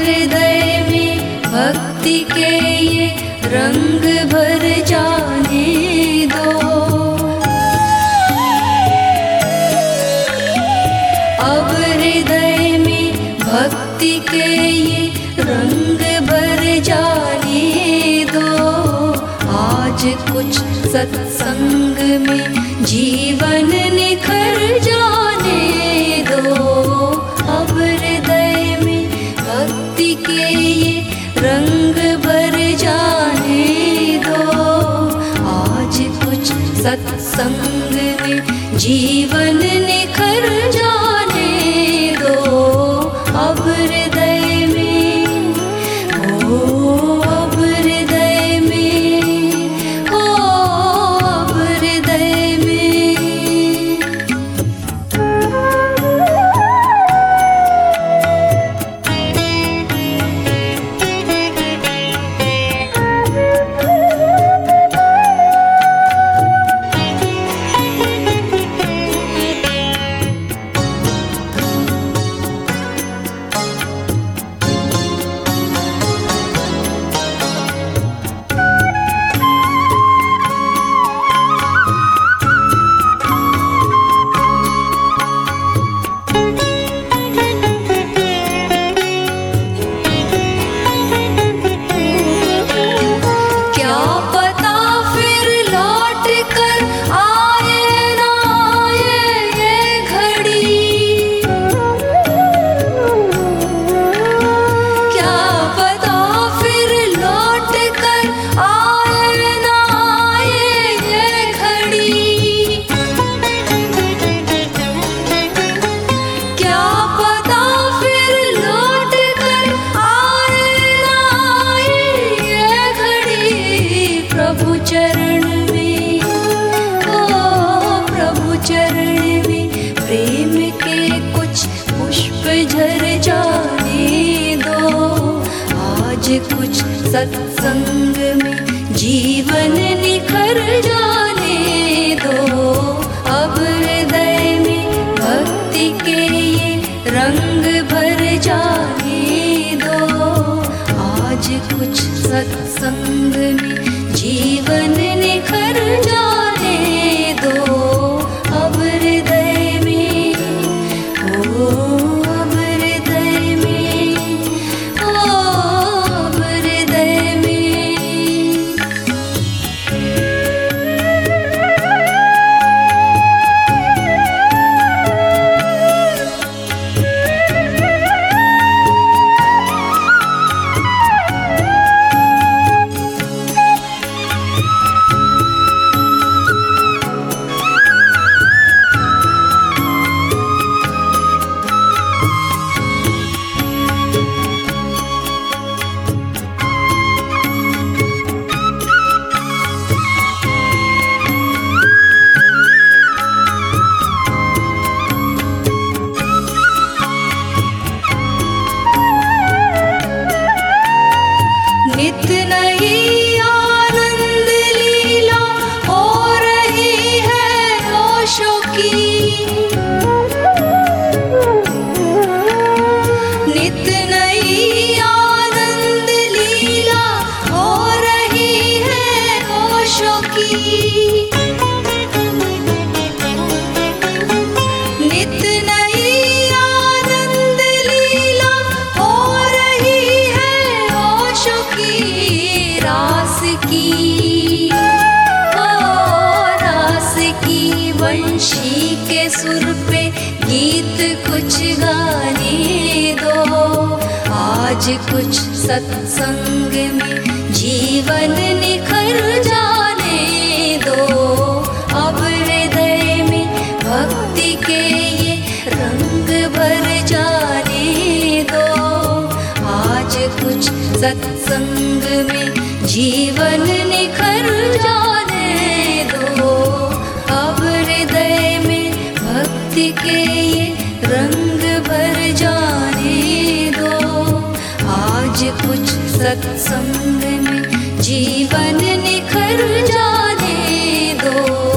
हृदय में भक्ति के ये रंग भर जाने दो। अब हृदय में भक्ति के ये रंग भर जाने दो। आज कुछ सत्संग में जीवन निखर जाने दो। अब हृदय में भक्ति के ये रंग भर जाने दो। आज कुछ सत्संग में जीवन निखर जाने दो। अब हृदय में हो, अब हृदय में हो, अब हृदय में। प्रभु चरण में, ओ प्रभु चरण में प्रेम के कुछ पुष्प झर जाने दो। आज कुछ सत्संग में जीवन निखर जाने दो। अब हृदय में भक्ति के ये रंग भर जाने दो। आज कुछ सत्संग में जीवन निखर जाने दो। अब हृदय में हो, अब हृदय में हो, अब हृदय में। नित नई आनंद लीला हो रही है होशों की। नित नई आनंद लीला हो रही है होशों की। नित नई आनंद लीला हो रही है होशों की। रास की, ओ रास की वंशी के सुर पे गीत कुछ गाने दो। आज कुछ सत्संग में जीवन निखर जाने दो। अब हृदय में भक्ति के ये रंग भर जाने दो। आज कुछ सत्संग में जीवन निखर जाने दो। अब हृदय में भक्ति के ये रंग भर जाने दो। आज कुछ सत्संग में जीवन निखर जाने दो।